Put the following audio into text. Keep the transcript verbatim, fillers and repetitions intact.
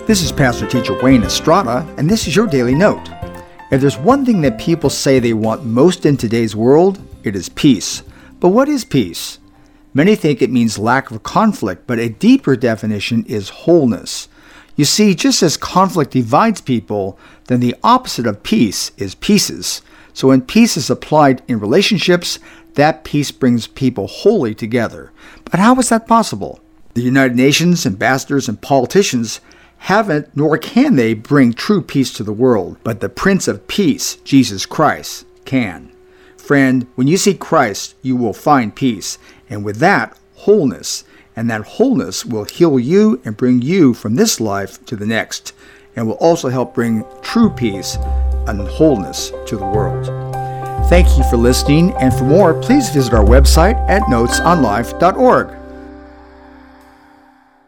This is Pastor Teacher Wayne Estrada, and this is your Daily Note. If there's one thing that people say they want most in today's world, it is peace. But what is peace? Many think it means lack of conflict, but a deeper definition is wholeness. You see, just as conflict divides people, then the opposite of peace is pieces. So when peace is applied in relationships, that peace brings people wholly together. But how is that possible? The United Nations, ambassadors, and politicians haven't, nor can they, bring true peace to the world. But the Prince of Peace, Jesus Christ, can. Friend, when you seek Christ, you will find peace, and with that, wholeness. And that wholeness will heal you and bring you from this life to the next, and will also help bring true peace and wholeness to the world. Thank you for listening, and for more, please visit our website at notes on life dot org.